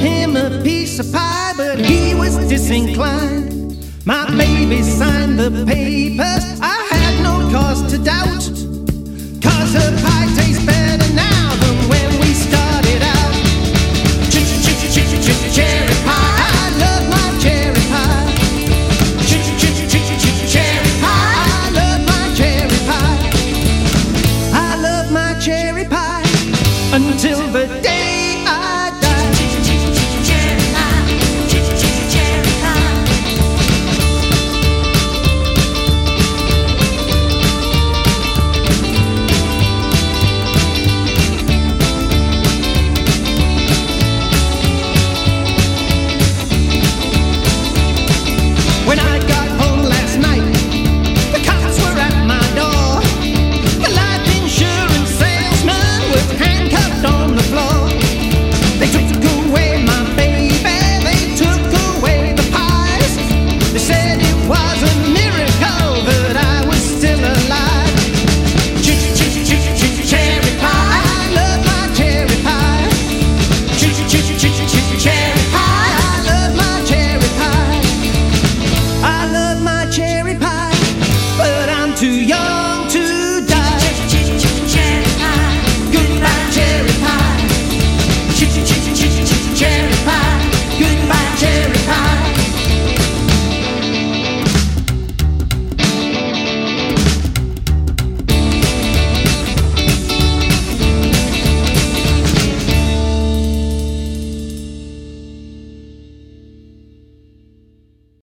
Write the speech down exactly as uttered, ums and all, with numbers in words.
him a piece of pie, but he was disinclined. My baby signed the papers, I had no cause to doubt, 'cause her pie tastes better now than when we started out. Cherry pie, I love my cherry pie. Cherry pie, I love my cherry pie. I love my cherry pie until the day I die. Cherry pie, cherry pie. When I got home last night, the cops were at my door. The life insurance salesman was handcuffed on the floor. They took away my baby, they took away the pies. They said it was a miracle that I was still alive. Cherry pie, I love my cherry pie. Cherry pie, I love my cherry pie. I love my cherry pie, but I'm too young